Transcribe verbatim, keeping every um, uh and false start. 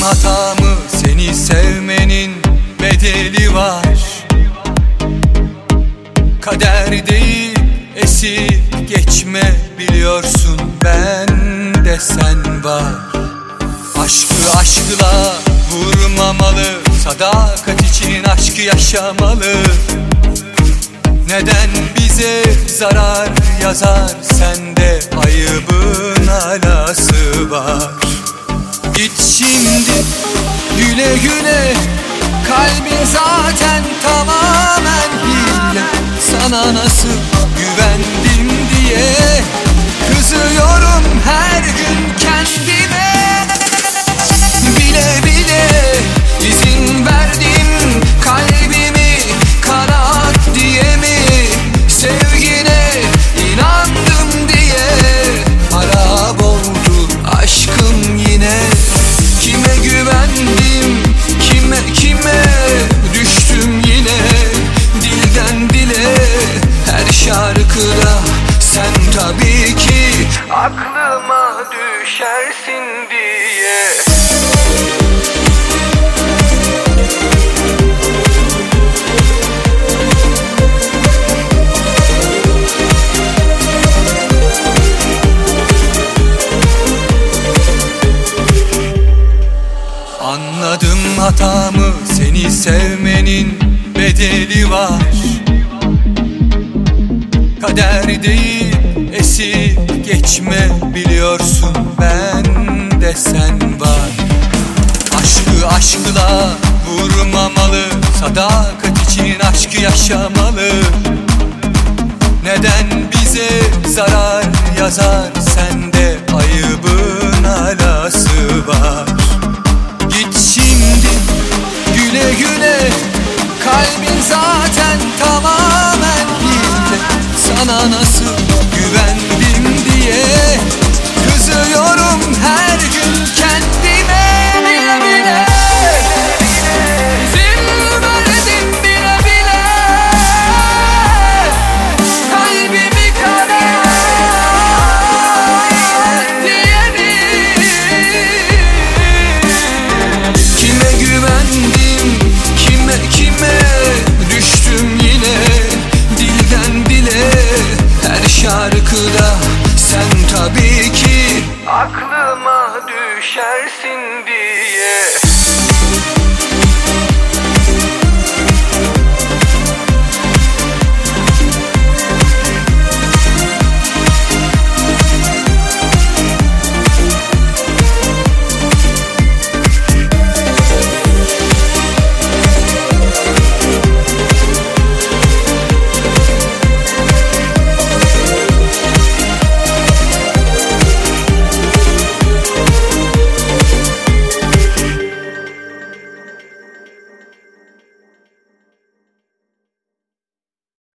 hatamı, seni sevmenin bedeli var. Kader değil, esip geçme biliyorsun, bende sen var. Aşkı aşkla vurmamalı, sadakat için aşkı yaşamalı. Neden bize zarar yazar, sende ayıbın alası var. Git şimdi güle güle, kalbin zaten tamamen hile. Sana nasıl güvendim diye kızıyorum her gün kendime. Bile bile izin verdim kalbimi kanat diye mi? Sevgine inandım diye harap oldu aşkım yine. Kime güvendim, kime kime düştüm yine. Dilden dile her şarkıda sen tabii ki aklıma düşersin diye. Anladım hatamı, seni sevmenin bedeli var. Kader değil, esip geçme biliyorsun, bende sen var. Aşkı aşkla vurmamalı, sadakat için aşkı yaşamalı. Neden bize zarar yazar, sende ayıbın